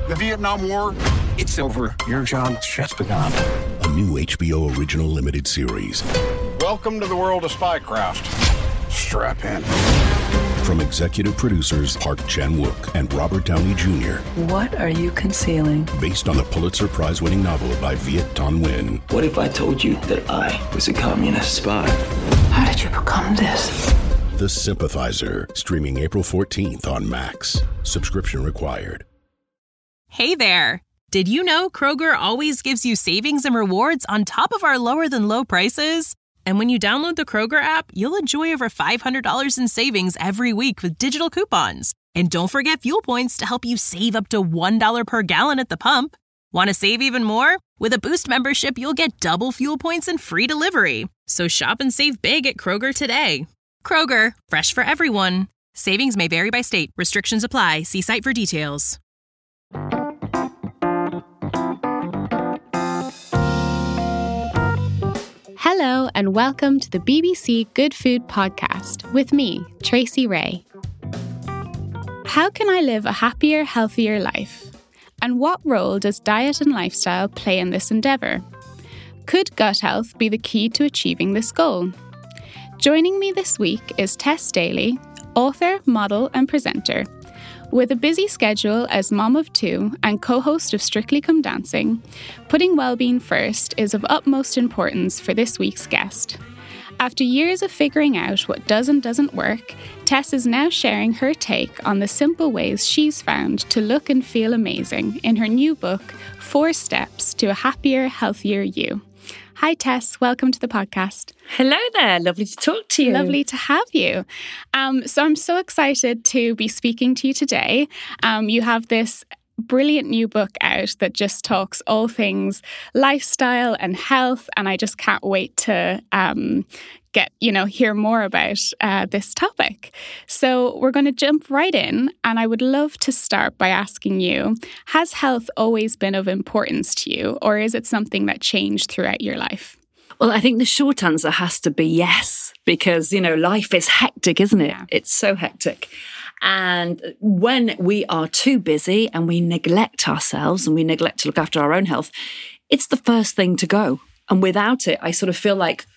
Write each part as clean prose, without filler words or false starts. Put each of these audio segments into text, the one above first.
The Vietnam War, it's over. Your job's just begun. A new HBO original limited series. Welcome to the world of spycraft. Strap in. From executive producers Park Chan-wook and Robert Downey Jr. What are you concealing? Based on the Pulitzer Prize-winning novel by Viet Thanh Nguyen. What if I told you that I was a communist spy? How did you become this? The Sympathizer, streaming April 14th on Max. Subscription required. Hey there! Did you know Kroger always gives you savings and rewards on top of our lower-than-low prices? And when you download the Kroger app, you'll enjoy over $500 in savings every week with digital coupons. And don't forget fuel points to help you save up to $1 per gallon at the pump. Want to save even more? With a Boost membership, you'll get double fuel points and free delivery. So shop and save big at Kroger today. Kroger, fresh for everyone. Savings may vary by state. Restrictions apply. See site for details. Hello and welcome to the BBC Good Food Podcast with me, Tracy Ray. How can I live a happier, healthier life? And what role does diet and lifestyle play in this endeavour? Could gut health be the key to achieving this goal? Joining me this week is Tess Daly, author, model and presenter. With a busy schedule as mom of two and co-host of Strictly Come Dancing, putting well-being first is of utmost importance for this week's guest. After years of figuring out what does and doesn't work, Tess is now sharing her take on the simple ways she's found to look and feel amazing in her new book, 4 Steps to a Happier, Healthier You. Hi Tess, welcome to the podcast. Hello there, lovely to talk to you. Lovely to have you. So I'm so excited to be speaking to you today. You have this brilliant new book out that just talks all things lifestyle and health, and I just can't wait to hear more about this topic. So we're going to jump right in, and I would love to start by asking you, has health always been of importance to you, or is it something that changed throughout your life? Well, I think the short answer has to be yes, because, life is hectic, isn't it? Yeah. It's so hectic. And when we are too busy and we neglect ourselves and we neglect to look after our own health, it's the first thing to go. And without it, I sort of feel like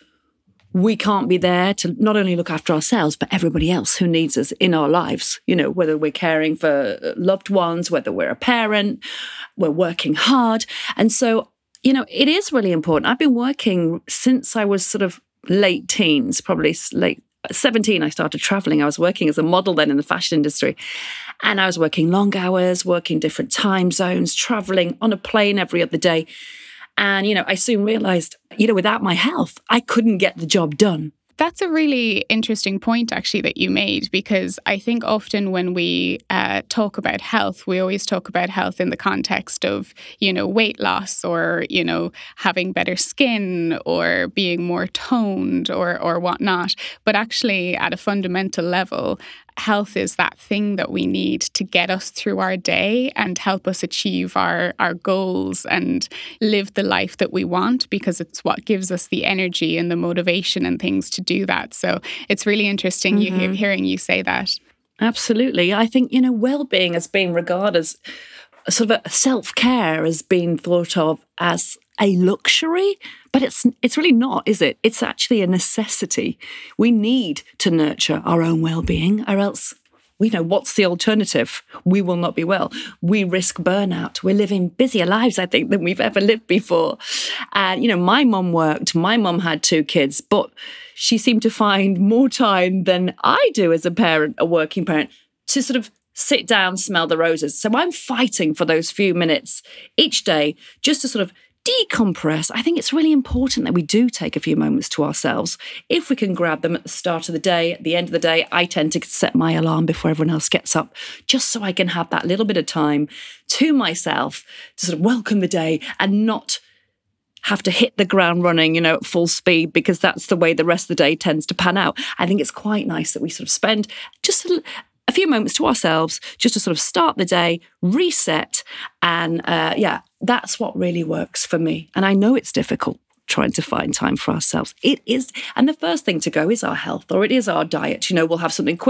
we can't be there to not only look after ourselves, but everybody else who needs us in our lives, whether we're caring for loved ones, whether we're a parent, we're working hard. And so, it is really important. I've been working since I was sort of late teens, probably late 17, I started traveling. I was working as a model then in the fashion industry. And I was working long hours, working different time zones, traveling on a plane every other day. And, I soon realized, without my health, I couldn't get the job done. That's a really interesting point, actually, that you made, because I think often when we talk about health, we always talk about health in the context of, weight loss or, having better skin or being more toned or whatnot. But actually, at a fundamental level, health is that thing that we need to get us through our day and help us achieve our goals and live the life that we want, because it's what gives us the energy and the motivation and things to do that. So it's really interesting hearing you say that. Absolutely. I think, well-being has been regarded as sort of a self-care has been thought of as a luxury, but it's really not, is it? It's actually a necessity. We need to nurture our own well-being, or else what's the alternative? We will not be well. We risk burnout. We're living busier lives, I think, than we've ever lived before. And, my mum worked. My mum had 2 kids, but she seemed to find more time than I do as a parent, a working parent, to sort of sit down, smell the roses. So I'm fighting for those few minutes each day just to sort of decompress. I think it's really important that we do take a few moments to ourselves. If we can grab them at the start of the day, at the end of the day, I tend to set my alarm before everyone else gets up, just so I can have that little bit of time to myself to sort of welcome the day and not have to hit the ground running, at full speed, because that's the way the rest of the day tends to pan out. I think it's quite nice that we sort of spend just a few moments to ourselves just to sort of start the day, reset. And that's what really works for me. And I know it's difficult trying to find time for ourselves. It is. And the first thing to go is our health, or it is our diet. We'll have something quick.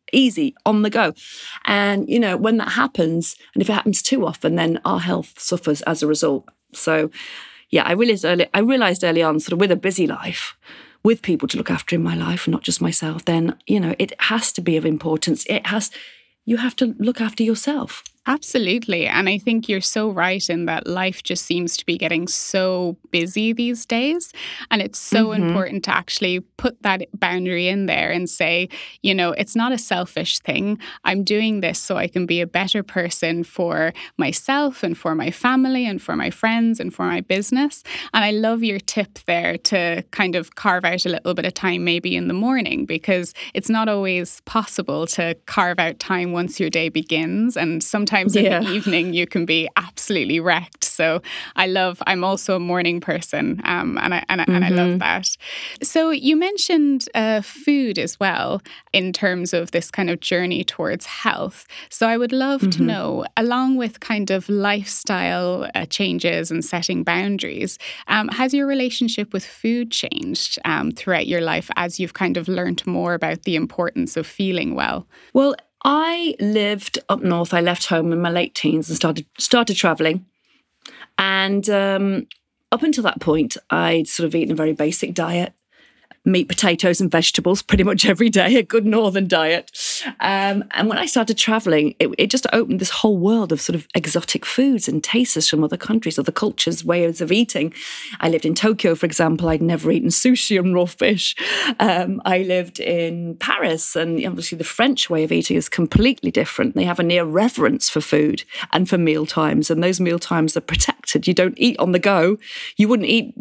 easy, on the go. And, you know, when that happens, and if it happens too often, then our health suffers as a result. So, yeah, I realised early on, sort of with a busy life, with people to look after in my life, not just myself, then, you know, it has to be of importance. You have to look after yourself. Absolutely. And I think you're so right in that life just seems to be getting so busy these days. And it's so important to actually put that boundary in there and say, you know, it's not a selfish thing. I'm doing this so I can be a better person for myself and for my family and for my friends and for my business. And I love your tip there to kind of carve out a little bit of time maybe in the morning, because it's not always possible to carve out time once your day begins. And sometimes in the evening you can be absolutely wrecked. So I'm also a morning person, and I love that. So you mentioned food as well in terms of this kind of journey towards health. So I would love to know, along with kind of lifestyle changes and setting boundaries, has your relationship with food changed throughout your life as you've kind of learned more about the importance of feeling well? Well, I lived up north. I left home in my late teens and started travelling. And up until that point, I'd sort of eaten a very basic diet. Meat, potatoes and vegetables pretty much every day, a good northern diet. And when I started travelling, it just opened this whole world of sort of exotic foods and tastes from other countries, other cultures, ways of eating. I lived in Tokyo, for example. I'd never eaten sushi and raw fish. I lived in Paris, and obviously the French way of eating is completely different. They have a near reverence for food and for meal times, and those meal times are protected. You don't eat on the go. You wouldn't eat,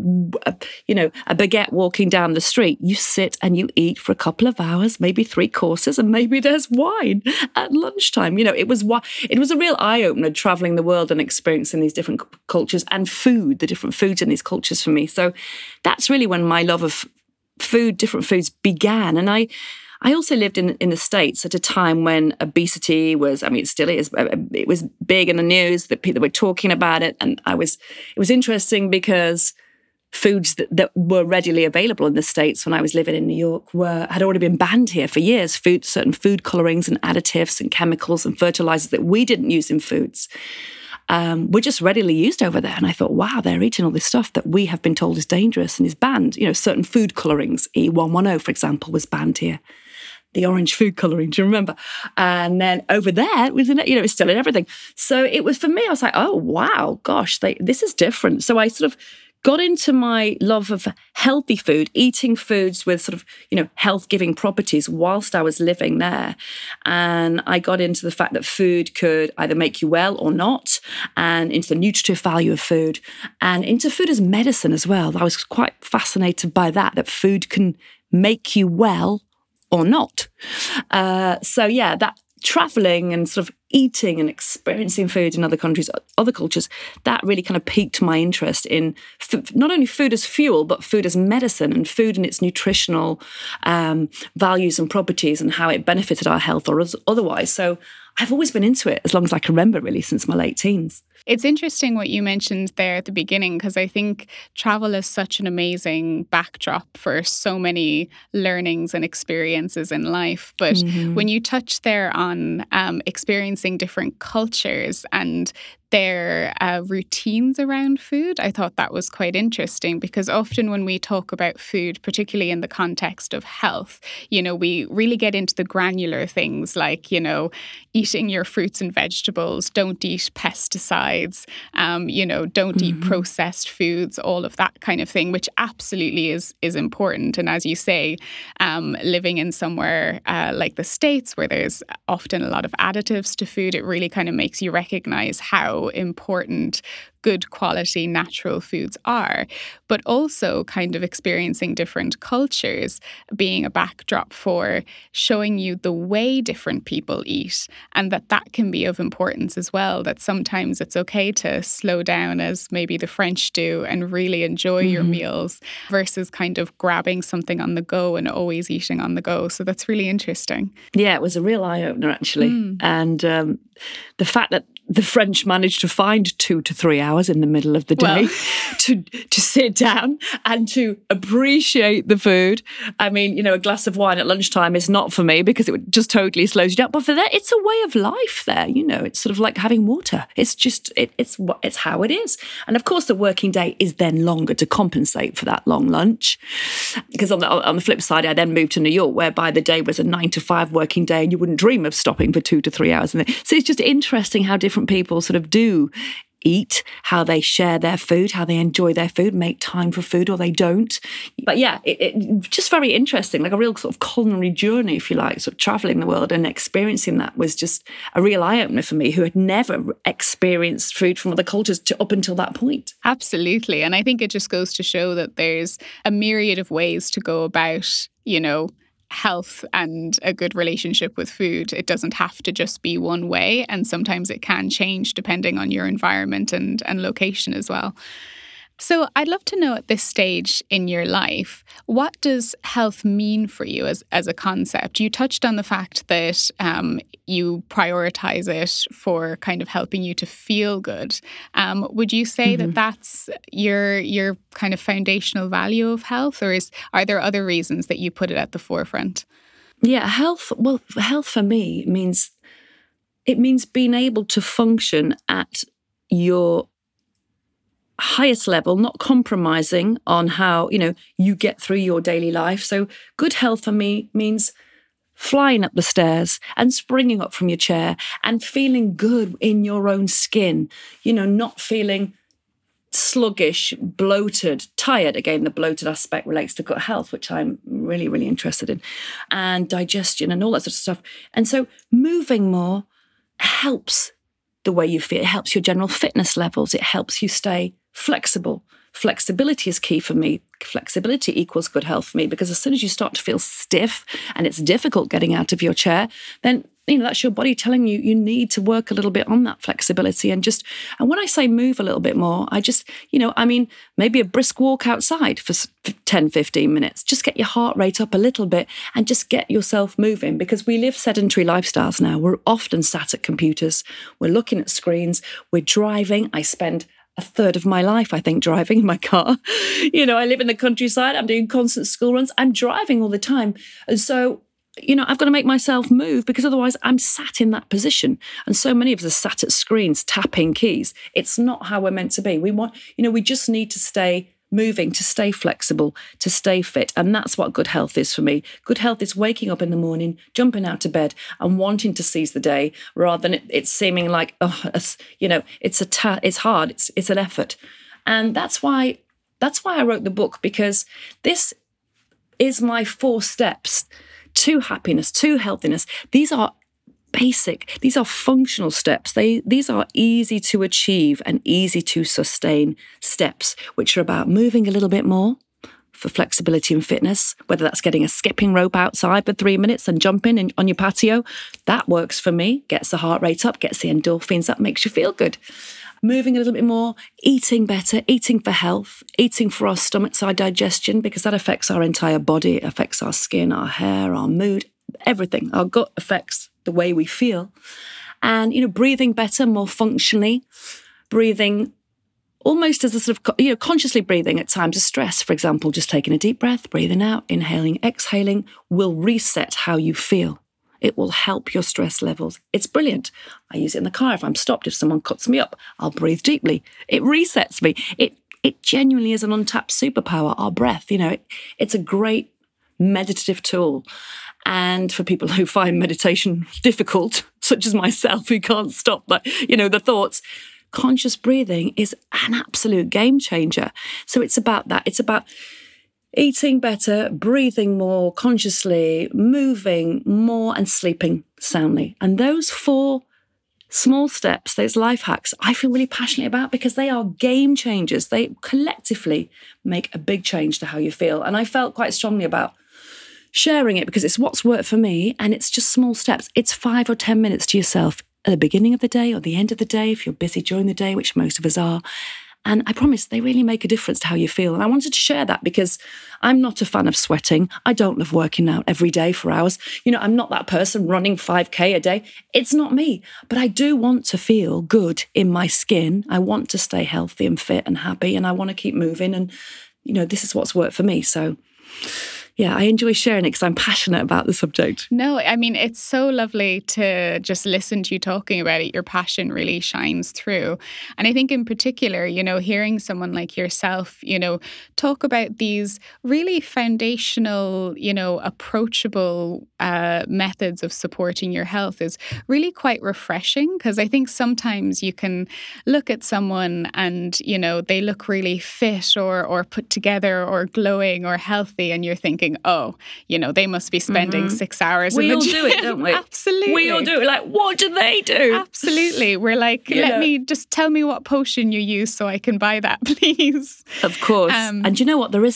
a baguette walking down the street. You sit and you eat for a couple of hours, maybe 3 courses, and maybe there's wine at lunchtime. You know, it was a real eye-opener traveling the world and experiencing these different cultures and food, the different foods in these cultures for me. So that's really when my love of food, different foods began. And I also lived in the States at a time when obesity was, it still is, it was big in the news, that people were talking about it. And it was interesting because foods that were readily available in the States when I was living in New York had already been banned here for years. Certain food colorings and additives and chemicals and fertilizers that we didn't use in foods were just readily used over there. And I thought, wow, they're eating all this stuff that we have been told is dangerous and is banned. You know, certain food colorings, E110, for example, was banned here. The orange food colouring, do you remember? And then over there, it was it's still in everything. So it was, for me, I was like, oh, wow, gosh, this is different. So I sort of got into my love of healthy food, eating foods with sort of, health-giving properties whilst I was living there. And I got into the fact that food could either make you well or not, and into the nutritive value of food, and into food as medicine as well. I was quite fascinated by that food can make you well or not. That traveling and sort of eating and experiencing food in other countries, other cultures, that really kind of piqued my interest in not only food as fuel, but food as medicine, and food and its nutritional values and properties and how it benefited our health or otherwise. So I've always been into it as long as I can remember, really, since my late teens. It's interesting what you mentioned there at the beginning, because I think travel is such an amazing backdrop for so many learnings and experiences in life. But when you touch there on experiencing different cultures and their routines around food, I thought that was quite interesting, because often when we talk about food, particularly in the context of health, we really get into the granular things like, eating your fruits and vegetables, don't eat pesticides, don't eat processed foods, all of that kind of thing, which absolutely is important. And as you say, living in somewhere like the States, where there's often a lot of additives to food, it really kind of makes you recognize how important good quality natural foods are, but also kind of experiencing different cultures being a backdrop for showing you the way different people eat, and that can be of importance as well, that sometimes it's okay to slow down, as maybe the French do, and really enjoy your meals versus kind of grabbing something on the go and always eating on the go. So that's really interesting. Yeah, it was a real eye-opener, actually. And the fact that the French managed to find 2 to 3 hours in the middle of the day to sit down and to appreciate the food. I mean, a glass of wine at lunchtime is not for me because it just totally slows you down. But for that, it's a way of life there. It's sort of like having water. It's just, it's how it is. And of course, the working day is then longer to compensate for that long lunch. Because on the flip side, I then moved to New York, whereby the day was a 9 to 5 working day and you wouldn't dream of stopping for 2 to 3 hours. So it's just interesting how different people sort of do eat, how they share their food, how they enjoy their food, make time for food or they don't. But yeah, it just very interesting, like a real sort of culinary journey, if you like, sort of traveling the world and experiencing that was just a real eye-opener for me, who had never experienced food from other cultures up until that point. Absolutely. And I think it just goes to show that there's a myriad of ways to go about, health and a good relationship with food. It doesn't have to just be one way, and sometimes it can change depending on your environment and location as well. So I'd love to know at this stage in your life, what does health mean for you as a concept? You touched on the fact that you prioritize it for kind of helping you to feel good. Would you say that that's your kind of foundational value of health, or are there other reasons that you put it at the forefront? Yeah, health for me means being able to function at your highest level, not compromising on how, you get through your daily life. So good health for me means flying up the stairs and springing up from your chair and feeling good in your own skin, not feeling sluggish, bloated, tired. Again, the bloated aspect relates to gut health, which I'm really, really interested in, and digestion and all that sort of stuff. And so moving more helps the way you feel. It helps your general fitness levels. It helps you stay flexible. Flexibility is key for me. Flexibility equals good health for me, because as soon as you start to feel stiff and it's difficult getting out of your chair, then that's your body telling you you need to work a little bit on that flexibility. And when I say move a little bit more, I just, maybe a brisk walk outside for 10, 15 minutes. Just get your heart rate up a little bit and just get yourself moving, because we live sedentary lifestyles now. We're often sat at computers. We're looking at screens. We're driving. I spend a third of my life, I think, driving in my car. I live in the countryside. I'm doing constant school runs. I'm driving all the time. And so, I've got to make myself move, because otherwise I'm sat in that position. And so many of us are sat at screens, tapping keys. It's not how we're meant to be. We just need to stay moving, to stay flexible, to stay fit. And that's what good health is for me. Good health is waking up in the morning, jumping out of bed and wanting to seize the day, rather than it seeming like, it's hard, it's an effort. And that's why I wrote the book, because this is my 4 steps to happiness, to healthiness. These are basic, these are functional steps. These are easy to achieve and easy to sustain steps, which are about moving a little bit more for flexibility and fitness, whether that's getting a skipping rope outside for 3 minutes and jumping on your patio. That works for me, gets the heart rate up, gets the endorphins up, makes you feel good. Moving a little bit more, eating better, eating for health, eating for our stomachs, our digestion, because that affects our entire body. It affects our skin, our hair, our mood, everything. Our gut affects the way we feel. And, breathing better, more functionally, breathing almost as a sort of, consciously breathing at times of stress. For example, just taking a deep breath, breathing out, inhaling, exhaling will reset how you feel. It will help your stress levels. It's brilliant. I use it in the car. If I'm stopped, if someone cuts me up, I'll breathe deeply. It resets me. It genuinely is an untapped superpower, our breath. It's a great meditative tool. And for people who find meditation difficult, such as myself, who can't stop the thoughts, conscious breathing is an absolute game changer. So it's about that. It's about eating better, breathing more consciously, moving more, and sleeping soundly. And those 4 small steps, those life hacks, I feel really passionate about, because they are game changers. They collectively make a big change to how you feel. And I felt quite strongly about sharing it, because it's what's worked for me, and it's just small steps. It's 5 or 10 minutes to yourself at the beginning of the day or the end of the day, if you're busy during the day, which most of us are. And I promise they really make a difference to how you feel. And I wanted to share that because I'm not a fan of sweating. I don't love working out every day for hours. I'm not that person running 5K a day. It's not me. But I do want to feel good in my skin. I want to stay healthy and fit and happy. And I want to keep moving. And, this is what's worked for me. So, yeah, I enjoy sharing it because I'm passionate about the subject. No, I mean, it's so lovely to just listen to you talking about it. Your passion really shines through. And I think in particular, hearing someone like yourself, talk about these really foundational, approachable methods of supporting your health is really quite refreshing, because I think sometimes you can look at someone and, they look really fit or put together or glowing or healthy, and you're thinking, oh, they must be spending 6 hours in the gym. We all do it, don't we? Absolutely. We all do it. Like, what do they do? Absolutely. We're like, tell me what potion you use so I can buy that, please. Of course. And you know what? There is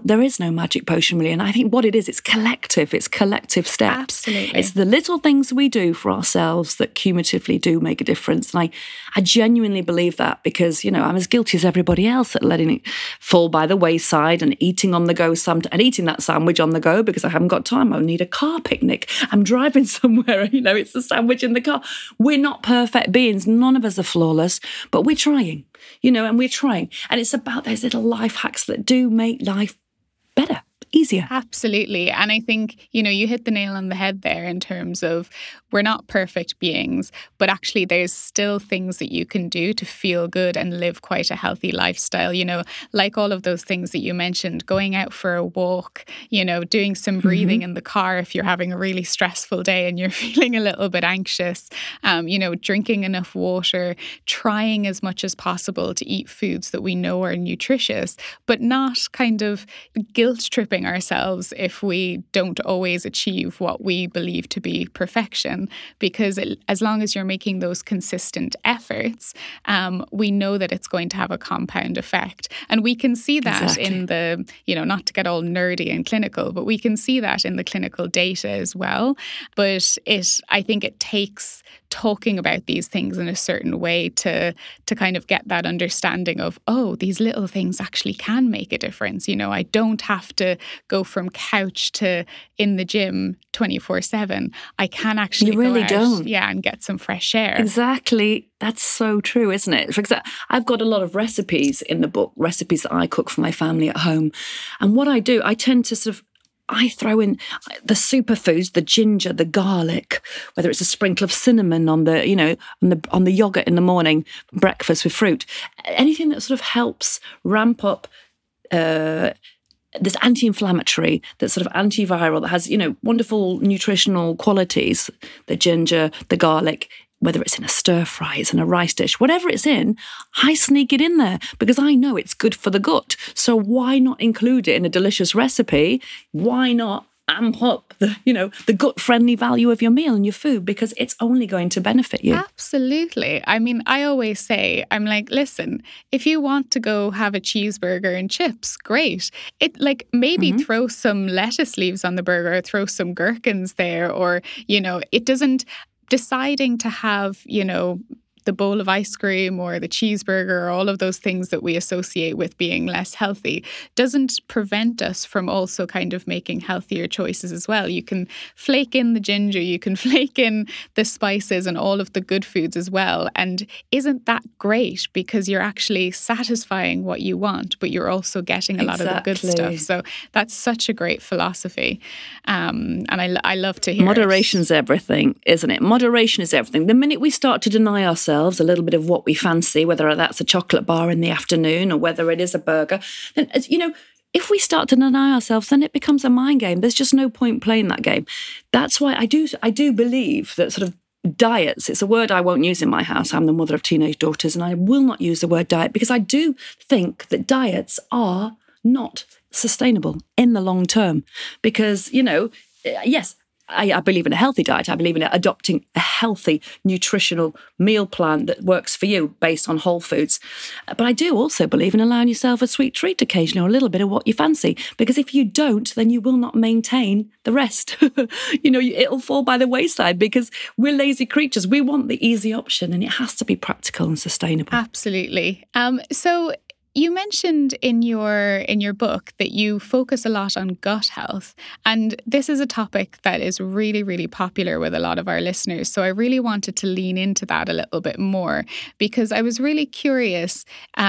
no magic potion, really. And I think what it is, it's collective. It's collective steps. Absolutely. It's the little things we do for ourselves that cumulatively do make a difference. And I genuinely believe that, because, I'm as guilty as everybody else at letting it fall by the wayside and eating on the go and eating that sandwich on the go because I haven't got time. I need a car picnic. I'm driving somewhere, it's a sandwich in the car. We're not perfect beings. None of us are flawless, but we're trying, and we're trying. And it's about those little life hacks that do make life better, easier. Absolutely. And I think, you hit the nail on the head there in terms of we're not perfect beings, but actually there's still things that you can do to feel good and live quite a healthy lifestyle, like all of those things that you mentioned, going out for a walk, doing some breathing in the car if you're having a really stressful day and you're feeling a little bit anxious, drinking enough water, trying as much as possible to eat foods that we know are nutritious, but not kind of guilt tripping ourselves if we don't always achieve what we believe to be perfection, because as long as you're making those consistent efforts, we know that it's going to have a compound effect. And we can see that in the, not to get all nerdy and clinical, but we can see that in the clinical data as well. But I think it takes talking about these things in a certain way to kind of get that understanding of, oh, these little things actually can make a difference. I don't have to go from couch to in the gym 24/7. I can actually go out, and get some fresh air. Exactly. That's so true, isn't it? For example, I've got a lot of recipes in the book, recipes that I cook for my family at home. And what I do, I tend to I throw in the superfoods, the ginger, the garlic, whether it's a sprinkle of cinnamon on the, on the yogurt in the morning, breakfast with fruit, anything that sort of helps ramp up this anti-inflammatory, that's sort of antiviral, that has, wonderful nutritional qualities, the ginger, the garlic, whether it's in a stir fry, it's in a rice dish, whatever it's in, I sneak it in there because I know it's good for the gut. So why not include it in a delicious recipe? Why not amp up the gut-friendly value of your meal and your food, because it's only going to benefit you. Absolutely. I mean, I always say, I'm like, listen, if you want to go have a cheeseburger and chips, great. Maybe throw some lettuce leaves on the burger, throw some gherkins there, or, it doesn't, deciding to have, the bowl of ice cream or the cheeseburger or all of those things that we associate with being less healthy doesn't prevent us from also kind of making healthier choices as well. You can flake in the ginger, you can flake in the spices and all of the good foods as well. And isn't that great? Because you're actually satisfying what you want, but you're also getting a lot of the good stuff. So that's such a great philosophy. And I love to hear Moderation's everything, isn't it? Moderation is everything. The minute we start to deny ourselves a little bit of what we fancy, whether that's a chocolate bar in the afternoon or whether it is a burger, then, if we start to deny ourselves, then it becomes a mind game. There's just no point playing that game. That's why I do believe that sort of diets, it's a word I won't use in my house. I'm the mother of teenage daughters, and I will not use the word diet because I do think that diets are not sustainable in the long term. Because, yes, I believe in a healthy diet. I believe in adopting a healthy nutritional meal plan that works for you based on whole foods. But I do also believe in allowing yourself a sweet treat occasionally, or a little bit of what you fancy. Because if you don't, then you will not maintain the rest. It'll fall by the wayside because we're lazy creatures. We want the easy option, and it has to be practical and sustainable. Absolutely. So you mentioned in your book that you focus a lot on gut health, and this is a topic that is really, really popular with a lot of our listeners. So I really wanted to lean into that a little bit more, because I was really curious,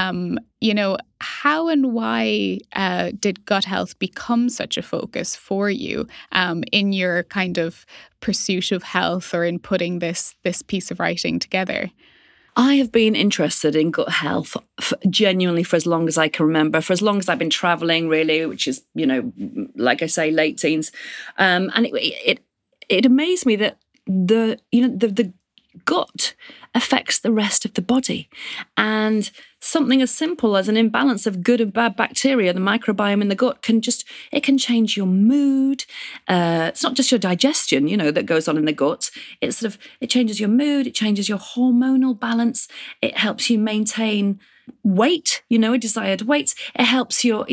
how and why did gut health become such a focus for you in your kind of pursuit of health, or in putting this piece of writing together? I have been interested in gut health genuinely for as long as I can remember, for as long as I've been traveling, really, which is, like I say, late teens. And it amazed me that the gut affects the rest of the body. And something as simple as an imbalance of good and bad bacteria, the microbiome in the gut, can change your mood. It's not just your digestion, that goes on in the gut. It changes your mood. It changes your hormonal balance. It helps you maintain weight, a desired weight. It helps your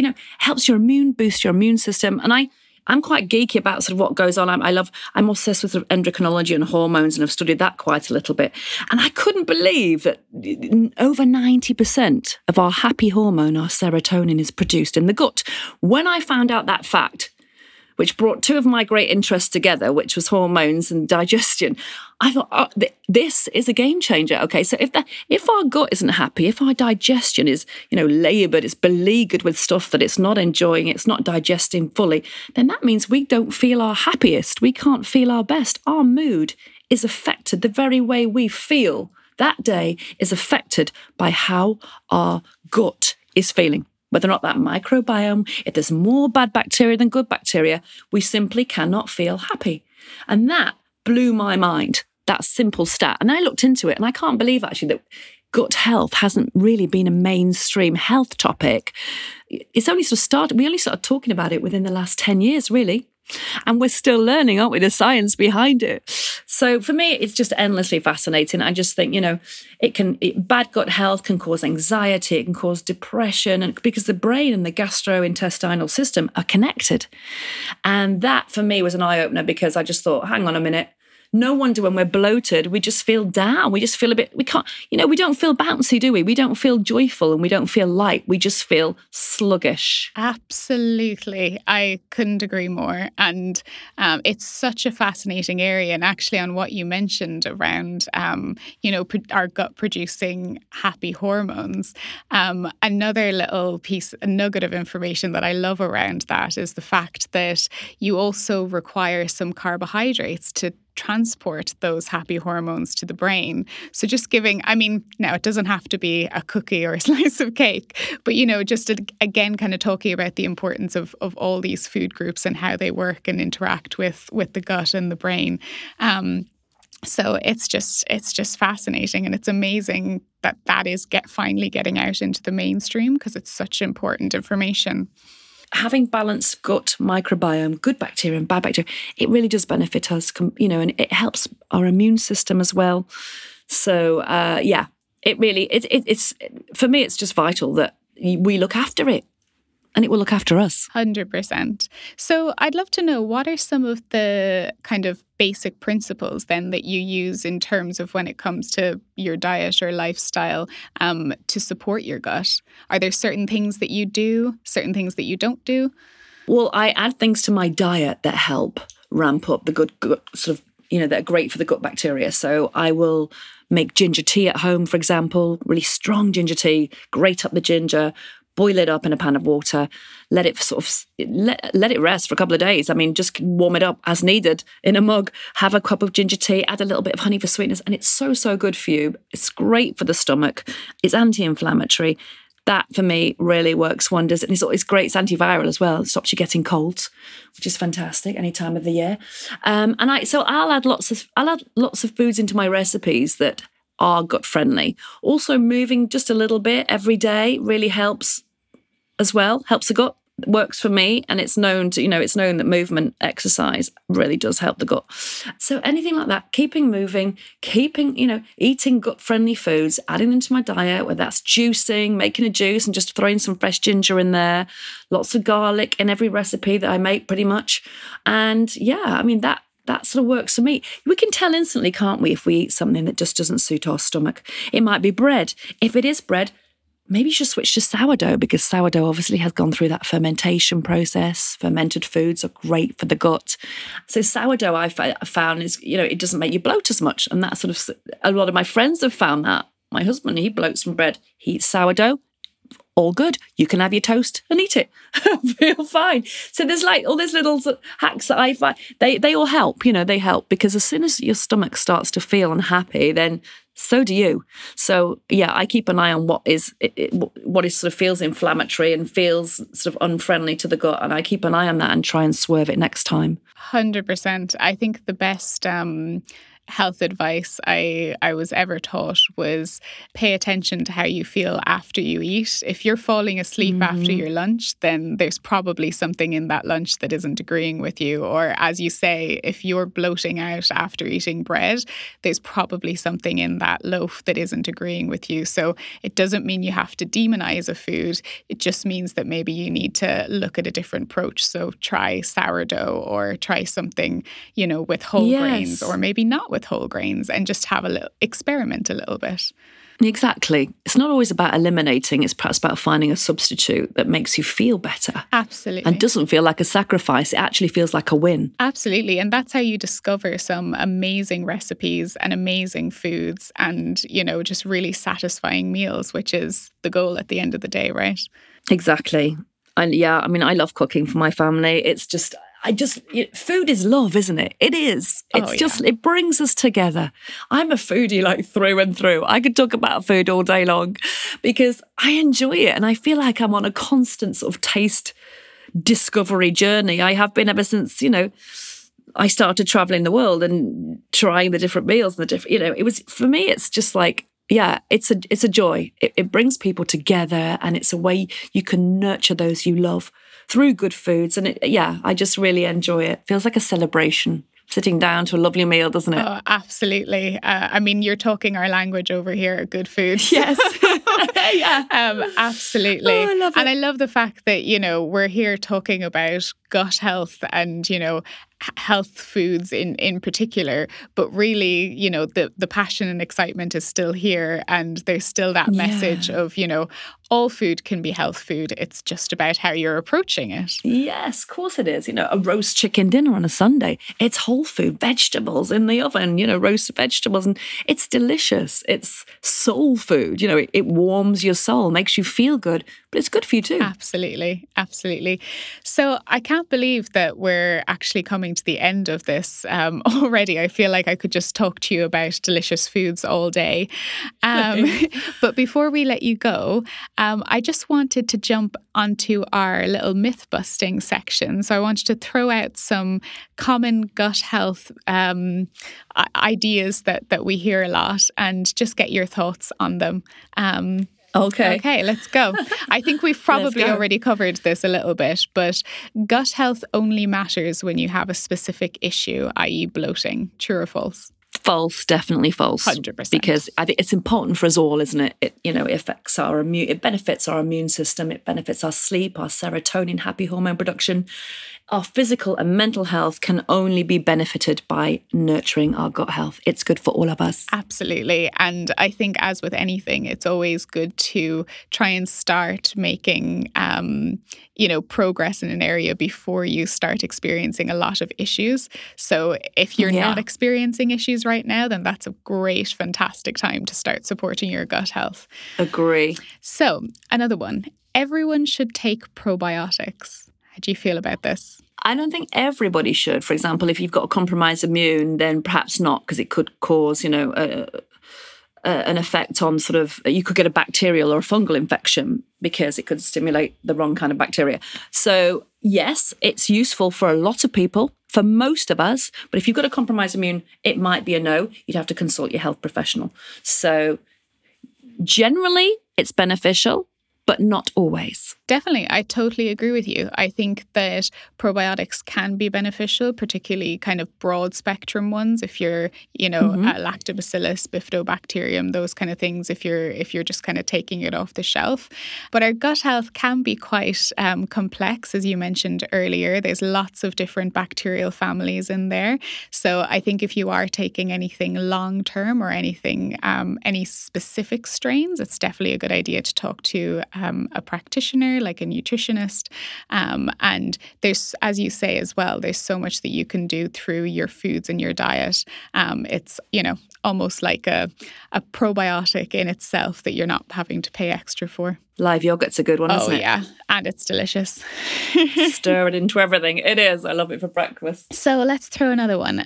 boost your immune system. And I'm quite geeky about sort of what goes on. I'm obsessed with sort of endocrinology and hormones, and I've studied that quite a little bit. And I couldn't believe that over 90% of our happy hormone, our serotonin, is produced in the gut. When I found out that fact, which brought two of my great interests together, which was hormones and digestion, I thought, this is a game changer. Okay, so if our gut isn't happy, if our digestion is, laboured, it's beleaguered with stuff that it's not enjoying, it's not digesting fully, then that means we don't feel our happiest. We can't feel our best. Our mood is affected. The very way we feel that day is affected by how our gut is feeling. Whether or not that microbiome, if there's more bad bacteria than good bacteria, we simply cannot feel happy. And that blew my mind, that simple stat. And I looked into it, and I can't believe actually that gut health hasn't really been a mainstream health topic. It's only we only started talking about it within the last 10 years, really. And we're still learning, aren't we, the science behind it. So for me, it's just endlessly fascinating. I just think, bad gut health can cause anxiety, it can cause depression, and because the brain and the gastrointestinal system are connected. And that for me was an eye-opener, because I just thought, hang on a minute. No wonder when we're bloated, we just feel down. We just feel we don't feel bouncy, do we? We don't feel joyful, and we don't feel light. We just feel sluggish. Absolutely. I couldn't agree more. And it's such a fascinating area. And actually on what you mentioned around, our gut producing happy hormones, another little a nugget of information that I love around that is the fact that you also require some carbohydrates to transport those happy hormones to the brain. So just now it doesn't have to be a cookie or a slice of cake, but, just again, kind of talking about the importance of all these food groups and how they work and interact with the gut and the brain. So it's just fascinating, and it's amazing that is finally getting out into the mainstream, because it's such important information. Having balanced gut microbiome, good bacteria and bad bacteria, it really does benefit us, and it helps our immune system as well. So, it really, it's for me, it's just vital that we look after it, and it will look after us. 100%. So I'd love to know, what are some of the kind of basic principles then that you use in terms of when it comes to your diet or lifestyle to support your gut? Are there certain things that you do, certain things that you don't do? Well, I add things to my diet that help ramp up the good sort of, that are great for the gut bacteria. So I will make ginger tea at home, for example, really strong ginger tea, grate up the ginger, boil it up in a pan of water, let it let it rest for a couple of days. Just warm it up as needed in a mug, have a cup of ginger tea, add a little bit of honey for sweetness, and it's so, so good for you. It's great for the stomach. It's anti-inflammatory. That, for me, really works wonders. And it's great. It's antiviral as well. It stops you getting colds, which is fantastic any time of the year. I'll add lots of foods into my recipes that are gut friendly. Also, moving just a little bit every day really helps as well, helps the gut. works for me, and it's known that movement exercise really does help the gut. So anything like that, keeping moving, eating gut-friendly foods, adding them to my diet, whether that's juicing, making a juice and just throwing some fresh ginger in there, lots of garlic in every recipe that I make pretty much. And yeah, I mean, that sort of works for me. We can tell instantly, can't we, if we eat something that just doesn't suit our stomach. It might be bread. If it is bread, maybe you should switch to sourdough, because sourdough obviously has gone through that fermentation process. Fermented foods are great for the gut. So sourdough, I found, is, it doesn't make you bloat as much. And that sort of, a lot of my friends have found that. My husband, he bloats from bread. He eats sourdough. All good. You can have your toast and eat it. Feel fine. So there's like all these little hacks that I find, they all help, they help, because as soon as your stomach starts to feel unhappy, then so do you. So yeah, I keep an eye on what is sort of feels inflammatory and feels sort of unfriendly to the gut, and I keep an eye on that and try and swerve it next time. 100%. I think the best health advice I was ever taught was pay attention to how you feel after you eat. If you're falling asleep after your lunch, then there's probably something in that lunch that isn't agreeing with you. Or as you say, if you're bloating out after eating bread, there's probably something in that loaf that isn't agreeing with you. So it doesn't mean you have to demonize a food. It just means that maybe you need to look at a different approach. So try sourdough, or try something, with whole grains, or maybe not with whole grains, and just experiment a little bit. Exactly. It's not always about eliminating. It's perhaps about finding a substitute that makes you feel better. Absolutely. And doesn't feel like a sacrifice. It actually feels like a win. Absolutely. And that's how you discover some amazing recipes and amazing foods and, just really satisfying meals, which is the goal at the end of the day, right? Exactly. And yeah, I mean, I love cooking for my family. It's just... food is love, isn't it? It is. It's it brings us together. I'm a foodie like through and through. I could talk about food all day long because I enjoy it. And I feel like I'm on a constant sort of taste discovery journey. I have been ever since, I started traveling the world and trying the different meals and the different, it was, for me, it's just like, yeah, it's a joy. It brings people together, and it's a way you can nurture those you love through good foods. And I just really enjoy it. Feels like a celebration, sitting down to a lovely meal, doesn't it? Oh, absolutely. I mean, you're talking our language over here, good food. Yes. Yeah. Absolutely. Oh, I love it. And I love the fact that, we're here talking about gut health and, health foods in particular, but really, the passion and excitement is still here, and there's still that message of, all food can be health food. It's just about how you're approaching it. Yes, of course it is. A roast chicken dinner on a Sunday. It's whole food, vegetables in the oven, roasted vegetables, and it's delicious. It's soul food. It warms your soul, makes you feel good, but it's good for you too. Absolutely. Absolutely. So I can't believe that we're actually coming to the end of this already. I feel like I could just talk to you about delicious foods all day. But before we let you go, I just wanted to jump onto our little myth-busting section. So I wanted to throw out some common gut health ideas that we hear a lot, and just get your thoughts on them. Okay, let's go. I think we've probably already covered this a little bit, but gut health only matters when you have a specific issue, i.e. bloating. True or false? False, definitely false. 100%. Because I think it's important for us all, isn't it? It affects it benefits our immune system, it benefits our sleep, our serotonin, happy hormone production. Our physical and mental health can only be benefited by nurturing our gut health. It's good for all of us. Absolutely. And I think, as with anything, it's always good to try and start making, progress in an area before you start experiencing a lot of issues. So if you're not experiencing issues right now, then that's a great, fantastic time to start supporting your gut health. Agree. So another one, everyone should take probiotics. How do you feel about this? I don't think everybody should. For example, if you've got a compromised immune, then perhaps not, because it could cause, an effect on you could get a bacterial or a fungal infection because it could stimulate the wrong kind of bacteria. So yes, it's useful for a lot of people, for most of us. But if you've got a compromised immune, it might be a no. You'd have to consult your health professional. So generally, it's beneficial. but not always. Definitely. I totally agree with you. I think that probiotics can be beneficial, particularly kind of broad spectrum ones. If you're, lactobacillus, bifidobacterium, those kind of things, if you're just kind of taking it off the shelf. But our gut health can be quite complex, as you mentioned earlier. There's lots of different bacterial families in there. So I think if you are taking anything long term or anything, any specific strains, it's definitely a good idea to talk to a practitioner, like a nutritionist. And there's, as you say as well, there's so much that you can do through your foods and your diet. It's, almost like a probiotic in itself that you're not having to pay extra for. Live yogurt's a good one, isn't it? Oh, yeah. And it's delicious. Stir it into everything. It is. I love it for breakfast. So let's throw another one.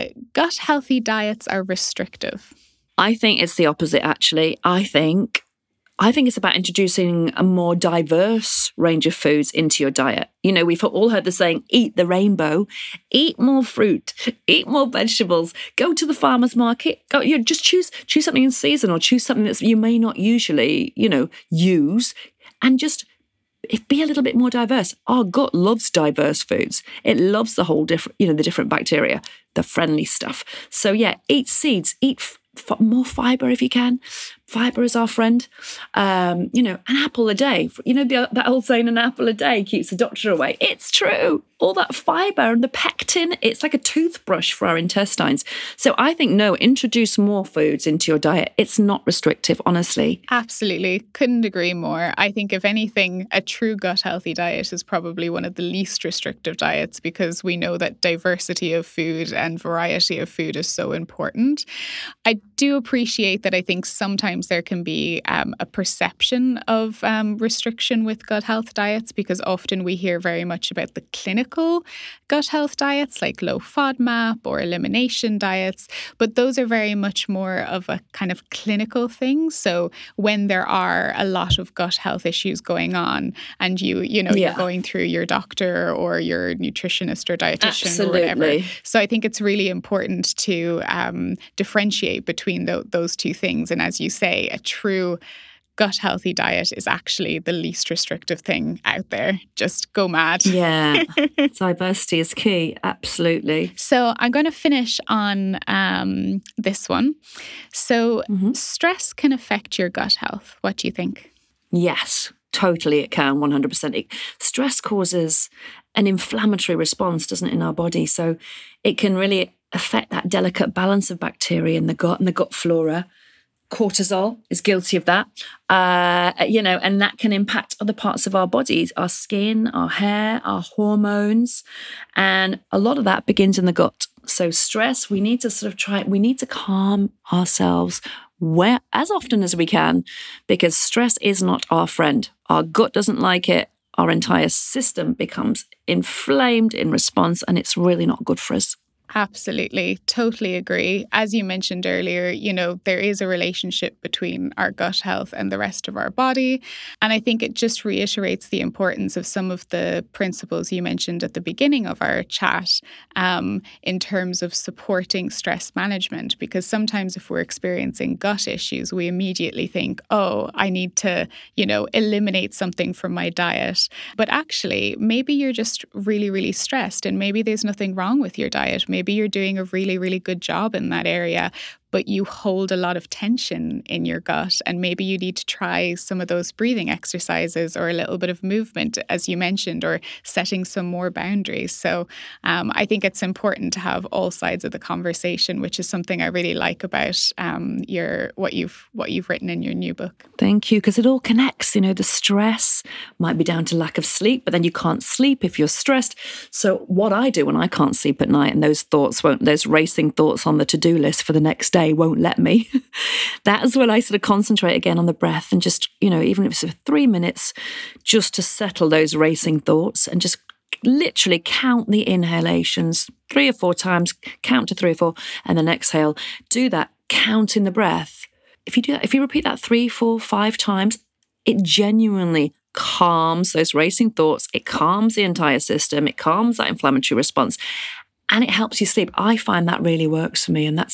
Gut healthy diets are restrictive. I think it's the opposite, actually. I think it's about introducing a more diverse range of foods into your diet. We've all heard the saying, eat the rainbow, eat more fruit, eat more vegetables, go to the farmer's market, just choose something in season or choose something that you may not usually, use, and just be a little bit more diverse. Our gut loves diverse foods. It loves the whole the different bacteria, the friendly stuff. So yeah, eat seeds, eat more fibre if you can. Fibre is our friend. An apple a day. That old saying, an apple a day keeps the doctor away. It's true. All that fibre and the pectin, it's like a toothbrush for our intestines. So I think, introduce more foods into your diet. It's not restrictive, honestly. Absolutely. Couldn't agree more. I think, if anything, a true gut healthy diet is probably one of the least restrictive diets, because we know that diversity of food and variety of food is so important. I do appreciate that. I think sometimes there can be a perception of restriction with gut health diets, because often we hear very much about the clinical gut health diets like low FODMAP or elimination diets, but those are very much more of a kind of clinical thing. So when there are a lot of gut health issues going on, and you're going through your doctor or your nutritionist or dietitian Absolutely. or whatever. So I think it's really important to differentiate between those two things. And as you say, a true gut healthy diet is actually the least restrictive thing out there. Just go mad. Yeah, diversity is key. Absolutely. So I'm going to finish on this one. So stress can affect your gut health. What do you think? Yes, totally it can, 100%. Stress causes an inflammatory response, doesn't it, in our body? So it can really affect that delicate balance of bacteria in the gut and the gut flora. Cortisol is guilty of that, and that can impact other parts of our bodies, our skin, our hair, our hormones, and a lot of that begins in the gut. So stress, we need to calm ourselves as often as we can, because stress is not our friend. Our gut doesn't like it. Our entire system becomes inflamed in response, and it's really not good for us. Absolutely. Totally agree. As you mentioned earlier, there is a relationship between our gut health and the rest of our body. And I think it just reiterates the importance of some of the principles you mentioned at the beginning of our chat in terms of supporting stress management. Because sometimes if we're experiencing gut issues, we immediately think, oh, I need to, eliminate something from my diet. But actually, maybe you're just really, really stressed, and maybe there's nothing wrong with your diet. Maybe you're doing a really, really good job in that area, but you hold a lot of tension in your gut, and maybe you need to try some of those breathing exercises or a little bit of movement, as you mentioned, or setting some more boundaries. So I think it's important to have all sides of the conversation, which is something I really like about what you've written in your new book. Thank you, because it all connects. The stress might be down to lack of sleep, but then you can't sleep if you're stressed. So what I do when I can't sleep at night, and those racing thoughts on the to-do list for the next day won't let me, that's when I sort of concentrate again on the breath, and just, even if it's for 3 minutes, just to settle those racing thoughts, and just literally count the inhalations 3 or 4 times, count to 3 or 4, and then exhale. Do that, counting the breath. If you do that, if you repeat that 3, 4, 5 times, it genuinely calms those racing thoughts. It calms the entire system. It calms that inflammatory response, and it helps you sleep. I find that really works for me, and that's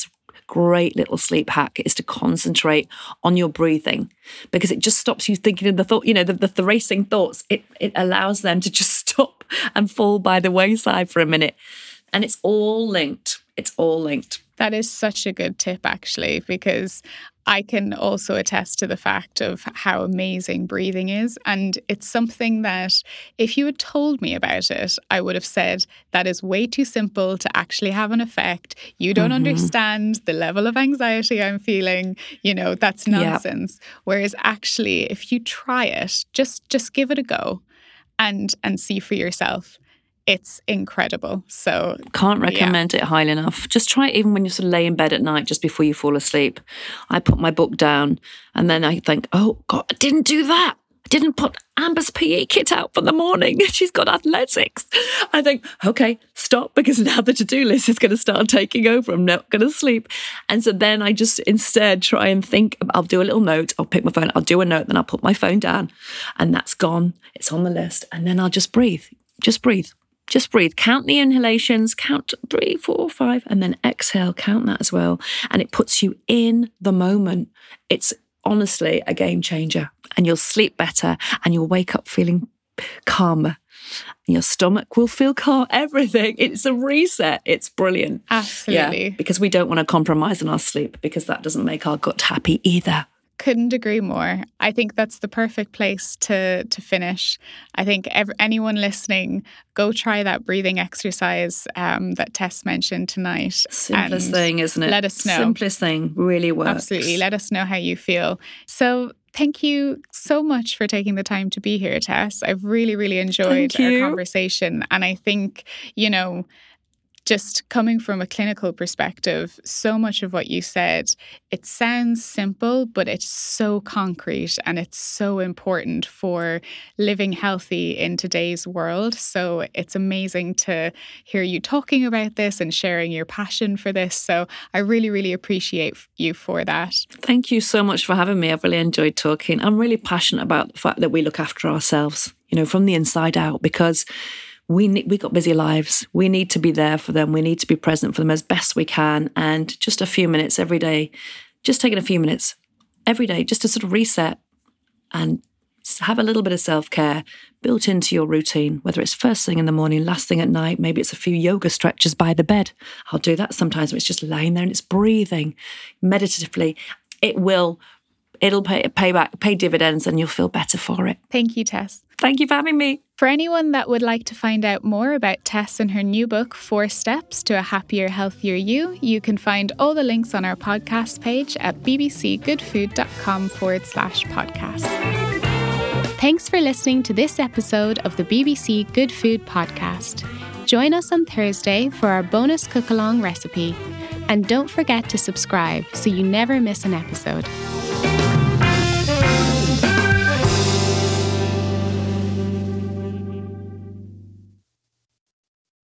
great little sleep hack is to concentrate on your breathing, because it just stops you thinking of the thought, the racing thoughts. It allows them to just stop and fall by the wayside for a minute. And it's all linked. It's all linked. That is such a good tip, actually, because I can also attest to the fact of how amazing breathing is. And it's something that if you had told me about it, I would have said that is way too simple to actually have an effect. You don't understand the level of anxiety I'm feeling. That's nonsense. Yeah. Whereas actually, if you try it, just give it a go and see for yourself. It's incredible. So can't recommend it highly enough. Just try it even when you sort of lay in bed at night, just before you fall asleep. I put my book down and then I think, oh God, I didn't do that. I didn't put Amber's PE kit out for the morning. She's got athletics. I think, okay, stop, because now the to-do list is going to start taking over. I'm not going to sleep. And so then I just instead try and think, I'll do a little note. I'll pick my phone. I'll do a note. Then I'll put my phone down and that's gone. It's on the list. And then I'll just breathe. Just breathe. Just breathe. Count the inhalations, count 3, 4, 5, and then exhale, count that as well. And it puts you in the moment. It's honestly a game changer. And you'll sleep better and you'll wake up feeling calmer. Your stomach will feel calm. Everything. It's a reset. It's brilliant. Absolutely. Yeah, because we don't want to compromise on our sleep, because that doesn't make our gut happy either. Couldn't agree more. I think that's the perfect place to finish. I think anyone listening, go try that breathing exercise that Tess mentioned tonight. Simplest thing, isn't it? Let us know. Simplest thing really works. Absolutely. Let us know how you feel. So thank you so much for taking the time to be here, Tess. I've really, really enjoyed our conversation. And I think, just coming from a clinical perspective, so much of what you said, it sounds simple, but it's so concrete and it's so important for living healthy in today's world. So it's amazing to hear you talking about this and sharing your passion for this. So I really, really appreciate you for that. Thank you so much for having me. I've really enjoyed talking. I'm really passionate about the fact that we look after ourselves, from the inside out, because we got busy lives. We need to be there for them. We need to be present for them as best we can. And just a few minutes every day, just taking a few minutes every day just to sort of reset and have a little bit of self-care built into your routine, whether it's first thing in the morning, last thing at night, maybe it's a few yoga stretches by the bed. I'll do that sometimes when it's just laying there and it's breathing meditatively. It'll pay dividends and you'll feel better for it. Thank you, Tess. Thank you for having me. For anyone that would like to find out more about Tess and her new book, 4 Steps to a Happier, Healthier You, you can find all the links on our podcast page at bbcgoodfood.com/podcast. Thanks for listening to this episode of the BBC Good Food Podcast. Join us on Thursday for our bonus cook-along recipe. And don't forget to subscribe so you never miss an episode.